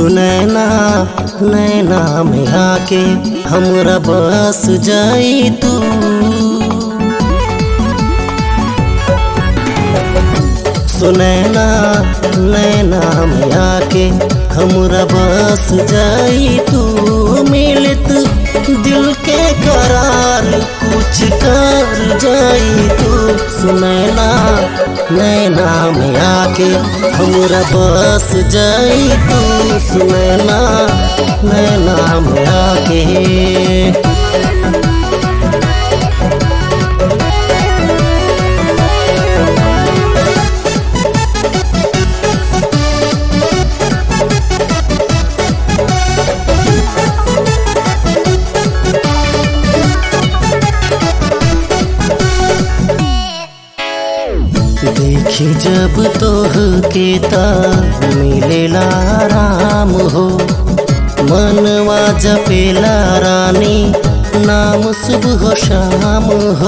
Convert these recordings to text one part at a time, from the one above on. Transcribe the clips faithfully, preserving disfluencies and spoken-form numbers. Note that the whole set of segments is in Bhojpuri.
सुनैना नैना में आके हमरा बस जाई तू। सुनैना नैना में आके हमरा बस जाई तू। मिलत दिल के करार कुछ कर जाई तू। सुनैना नैना में आके हमरा बस जाई तू। सुनैना नैना में आके देखी जब तोह के ता मिलेला राम हो। मनवा जपेला रानी नाम सुबह शाम हो।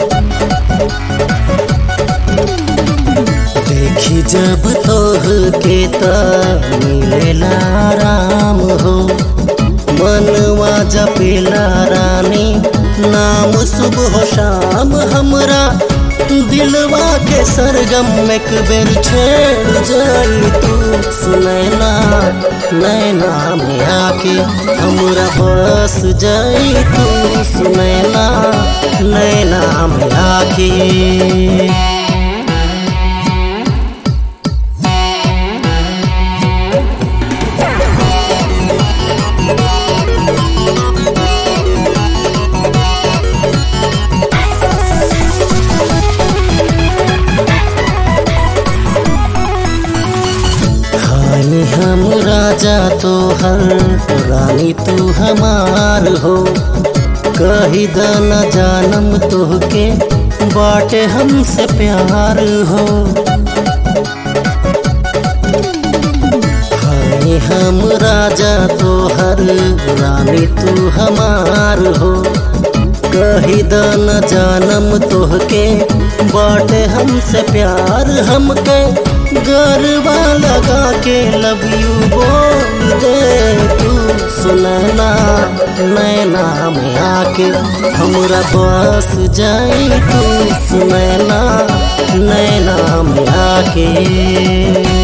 देखी जब तोह के ता मिलेला राम हो। मनवा जपेला रानी नाम सुबह शाम। हमरा दिलवा के सरगम एक बेर छेड़ जाई तू। सुनैना नैना में आके हमरा बस जाई तू। सुनैना नैना में आके हम राजा तो हर रानी तू हमार हो। कही द न जानम तोहके बाटे हमसे प्यार हो। हाय हम राजा तो हर रानी तू हमार हो। कही द न जानम तोहके बाटे हमसे प्यार। हमके गरबा लगा के लव यू बोल दे तू। सुनैना नैना में आके हमरा बस जाई तू। सुनैना नैना में आके